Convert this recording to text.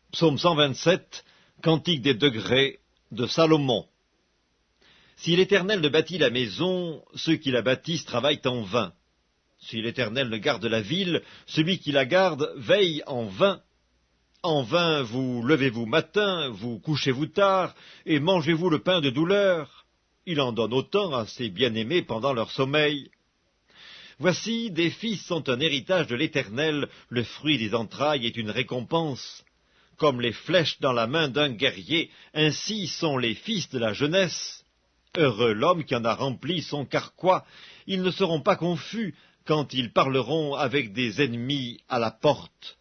Psaume 127, Cantique des degrés de Salomon. Si l'Éternel ne bâtit la maison, ceux qui la bâtissent travaillent en vain. Si l'Éternel ne garde la ville, celui qui la garde veille en vain. En vain vous levez-vous matin, vous couchez-vous tard, et mangez-vous le pain de douleur. Il en donne autant à ses bien-aimés pendant leur sommeil. Voici, des fils sont un héritage de l'Éternel, le fruit des entrailles est une récompense. Comme les flèches dans la main d'un guerrier, ainsi sont les fils de la jeunesse. Heureux l'homme qui en a rempli son carquois, ils ne seront pas confus quand ils parleront avec des ennemis à la porte.